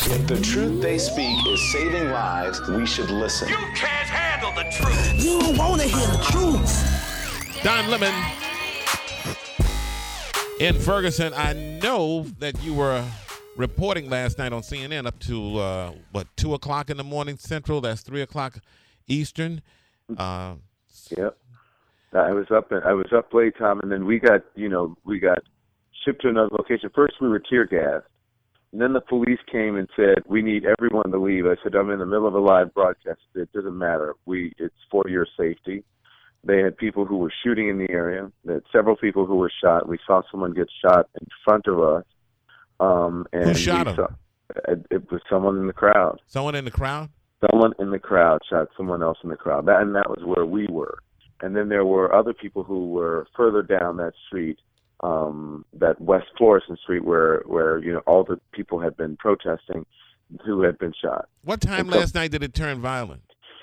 If the truth they speak is saving lives, we should listen. You can't handle the truth. You don't want to hear the truth. Don Lemon in Ferguson. I know that you were reporting last night on CNN up to 2 o'clock in the morning Central. That's 3 o'clock Eastern. Yep. I was up late, Tom, and then we got shipped to another location. First, we were tear gassed, and then the police came and said, "We need everyone to leave." I said, "I'm in the middle of a live broadcast. It doesn't matter. It's for your safety." They had people who were shooting in the area. They had several people who were shot. We saw someone get shot in front of us. And who shot him? It was someone in the crowd. Someone in the crowd? Someone in the crowd shot someone else in the crowd. That was where we were. And then there were other people who were further down that street, that West Florissant Street, where all the people had been protesting, who had been shot. What time last night did it turn violent?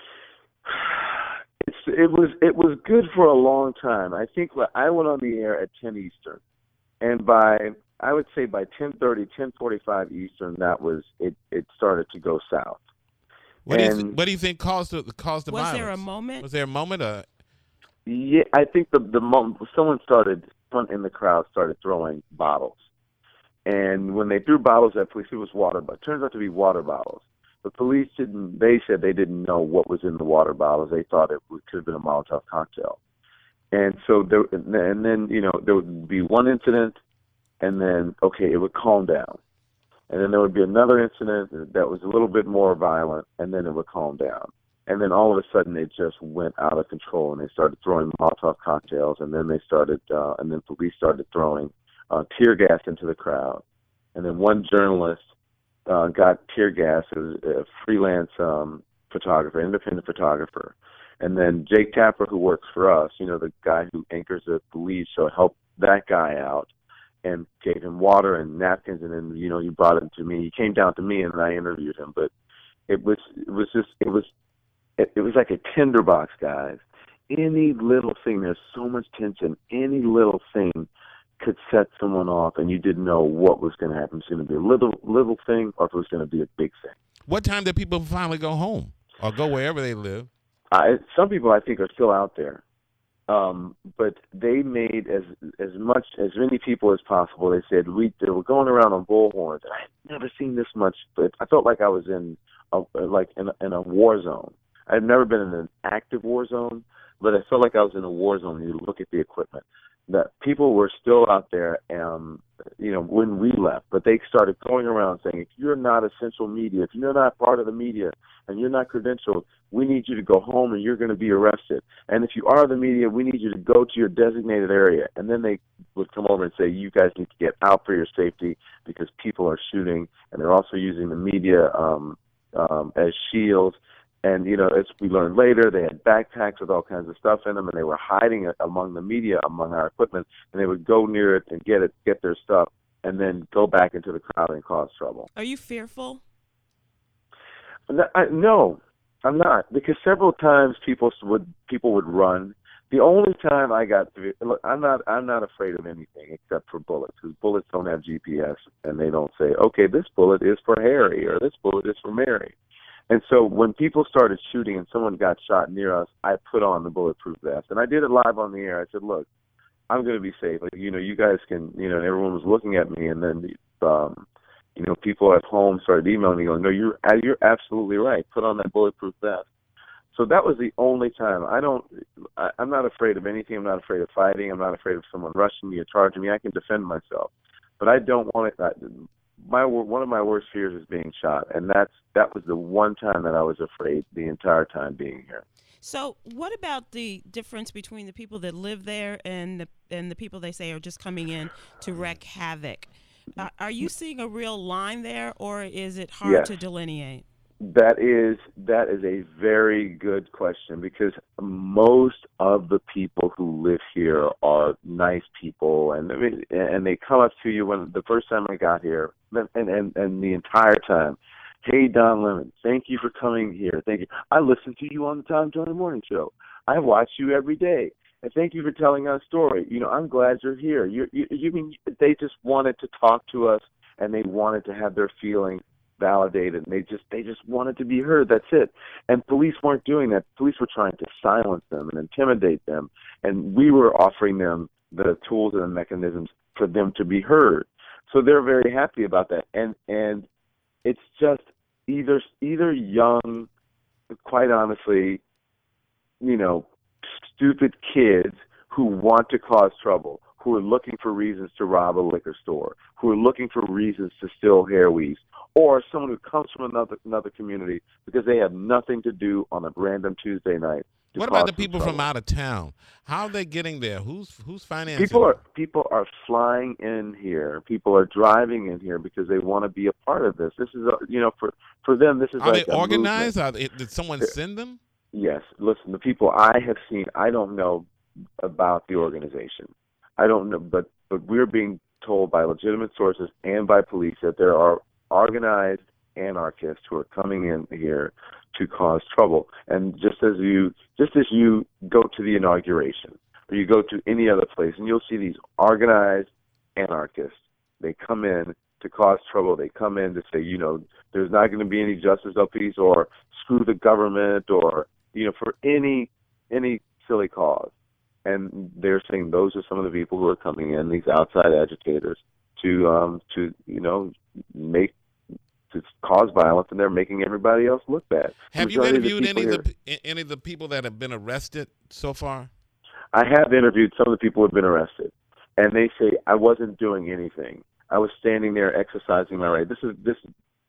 It was good for a long time. I think I went on the air at 10 Eastern, and I would say by 10:30, 10:45 Eastern, that was it. It started to go south. What do you think caused the violence? Was there a moment? Was there a moment? Yeah, I think the moment someone in the crowd started throwing bottles, and when they threw bottles at police, it was water. But it turns out to be water bottles. The police didn't. They said they didn't know what was in the water bottles. They thought it could have been a Molotov cocktail. And so there would be one incident, and then it would calm down, and then there would be another incident that was a little bit more violent, and then it would calm down. And then all of a sudden, it just went out of control, and they started throwing Molotov cocktails, and then police started throwing tear gas into the crowd. And then one journalist got tear gas. It was a freelance photographer, independent photographer. And then Jake Tapper, who works for us, the guy who anchors the lead show, helped that guy out and gave him water and napkins. And then, he brought him to me. He came down to me, and I interviewed him. But it was like a tinderbox, guys. Any little thing, there's so much tension. Any little thing could set someone off, and you didn't know what was going to happen. It's going to be a little thing, or if it was going to be a big thing. What time did people finally go home or go wherever they live? Some people, I think, are still out there, but they made as many people as possible. They said they were going around on bullhorns, and I had never seen this much. But I felt like I was in a war zone. I had never been in an active war zone, but I felt like I was in a war zone. You look at the equipment. That people were still out there, when we left, but they started going around saying, if you're not essential media, if you're not part of the media, and you're not credentialed, we need you to go home and you're going to be arrested. And if you are the media, we need you to go to your designated area. And then they would come over and say, you guys need to get out for your safety because people are shooting, and they're also using the media as shields. And, as we learned later, they had backpacks with all kinds of stuff in them, and they were hiding it among the media, among our equipment, and they would go near it and get their stuff, and then go back into the crowd and cause trouble. Are you fearful? No, I'm not, because several times people would run. The only time I'm not afraid of anything except for bullets, because bullets don't have GPS, and they don't say, okay, this bullet is for Harry, or this bullet is for Mary. And so when people started shooting and someone got shot near us, I put on the bulletproof vest. And I did it live on the air. I said, look, I'm going to be safe. You guys can, and everyone was looking at me. And then, people at home started emailing me going, no, you're absolutely right. Put on that bulletproof vest. So that was the only time. I'm not afraid of anything. I'm not afraid of fighting. I'm not afraid of someone rushing me or charging me. I can defend myself. But I don't want it. One of my worst fears is being shot, and that was the one time that I was afraid the entire time being here. So what about the difference between the people that live there and the people they say are just coming in to wreak havoc? Are you seeing a real line there, or is it hard to delineate? That is a very good question, because most of the people who live here are nice people, and they come up to you when the first time I got here, and the entire time, hey, Don Lemon, thank you for coming here. Thank you. I listen to you on the Tom Joyner Morning Show. I watch you every day, and thank you for telling our story. I'm glad you're here. You mean they just wanted to talk to us, and they wanted to have their feelings validated, and they just wanted to be heard. That's it. And police weren't doing that. Police were trying to silence them and intimidate them, and we were offering them the tools and the mechanisms for them to be heard. So they're very happy about that. And it's just either young, quite honestly, stupid kids who want to cause trouble, who are looking for reasons to rob a liquor store, who are looking for reasons to steal hair weaves, or someone who comes from another community because they have nothing to do on a random Tuesday night. What about the people from out of town? How are they getting there? Who's financing? People are flying in here. People are driving in here because they want to be a part of this. This is for them. This is are like they organized? Did someone send them? Yes. Listen, the people I have seen, I don't know about the organization. I don't know, but we're being told by legitimate sources and by police that there are organized anarchists who are coming in here to cause trouble. And just as you go to the inauguration or you go to any other place and you'll see these organized anarchists, they come in to cause trouble. They come in to say, there's not going to be any justice or peace or screw the government or, for any silly cause. And they're saying those are some of the people who are coming in, these outside agitators, to cause violence, and they're making everybody else look bad. Have you interviewed any of the people that have been arrested so far? I have interviewed some of the people who have been arrested, and they say I wasn't doing anything. I was standing there exercising my right. This is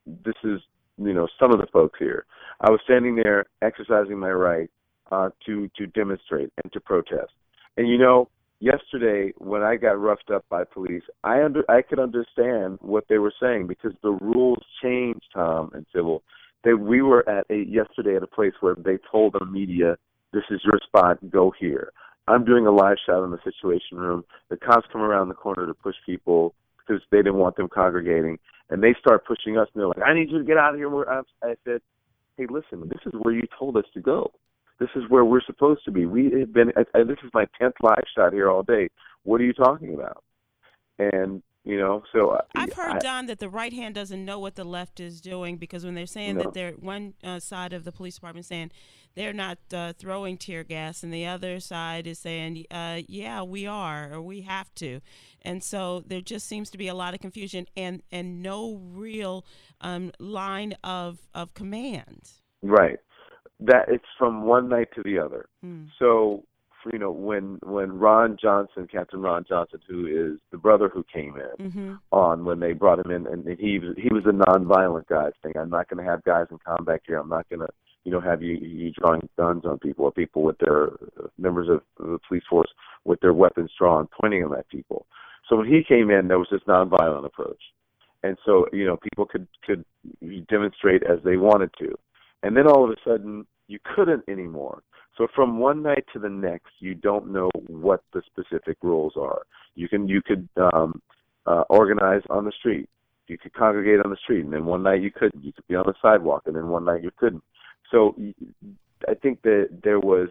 some of the folks here. I was standing there exercising my right to demonstrate and to protest. And yesterday when I got roughed up by police, I could understand what they were saying because the rules changed, Tom and Sybil. We were yesterday at a place where they told the media, "This is your spot. Go here." I'm doing a live shot in the Situation Room. The cops come around the corner to push people because they didn't want them congregating, and they start pushing us. And they're like, "I need you to get out of here." I said, "Hey, listen, this is where you told us to go. This is where we're supposed to be. We have been. This is my 10th live shot here all day. What are you talking about?" And so I've heard, Don, that the right hand doesn't know what the left is doing because when they're saying that they're one side of the police department saying they're not throwing tear gas, and the other side is saying, "Yeah, we are, or we have to," and so there just seems to be a lot of confusion and no real line of command. Right. That it's from one night to the other. So, when Ron Johnson, Captain Ron Johnson, who is the brother who came in on when they brought him in, and he was a nonviolent guy saying, "I'm not going to have guys in combat here. I'm not going to, have you drawing guns on people or people with their members of the police force with their weapons drawn, pointing them at people." So when he came in, there was this nonviolent approach, and so people could demonstrate as they wanted to. And then all of a sudden, you couldn't anymore. So from one night to the next, you don't know what the specific rules are. You could organize on the street. You could congregate on the street, and then one night you couldn't. You could be on the sidewalk, and then one night you couldn't. So I think that there was,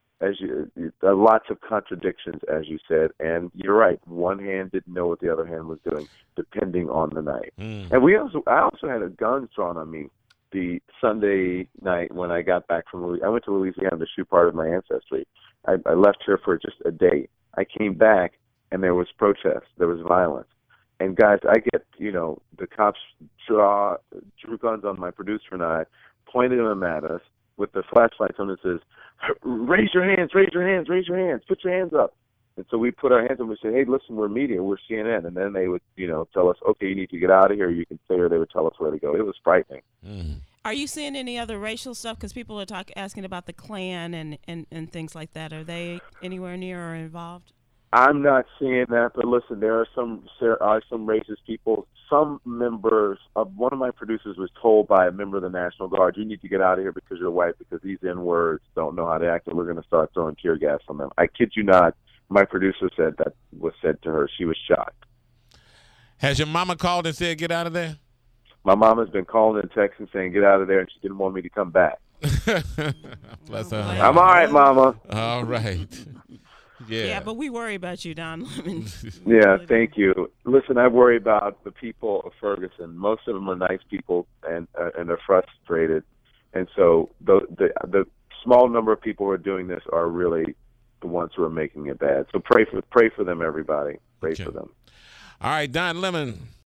lots of contradictions, as you said, and you're right. One hand didn't know what the other hand was doing, depending on the night. And I also had guns drawn on me. The Sunday night when I got back I went to Louisiana to shoot part of my ancestry. I left here for just a day. I came back and there was protest. There was violence. And guys, I get, the cops drew guns on my producer and I, pointed them at us with the flashlights on. It says, "Raise your hands, raise your hands, raise your hands, put your hands up." And so we put our hands up and we said, "Hey, listen, we're media, we're CNN." And then they would, tell us, "Okay, you need to get out of here. You can stay," or they would tell us where to go. It was frightening. Are you seeing any other racial stuff? Because people are asking about the Klan and things like that. Are they anywhere near or involved? I'm not seeing that, but listen, there are some racist people. Some members of one of my producers was told by a member of the National Guard, "You need to get out of here because you're white, because these N-words don't know how to act, and we're going to start throwing tear gas on them." I kid you not. My producer said that was said to her. She was shocked. Has your mama called and said, "Get out of there"? My mama's been calling and texting saying, "Get out of there," and she didn't want me to come back. Bless her. I'm all right, Mama. All right. Yeah, but we worry about you, Don Lemon. Yeah, thank you. Listen, I worry about the people of Ferguson. Most of them are nice people, and they're frustrated. And so the small number of people who are doing this are really the ones who are making it bad. So pray for them, everybody. Pray for them. All right, Don Lemon.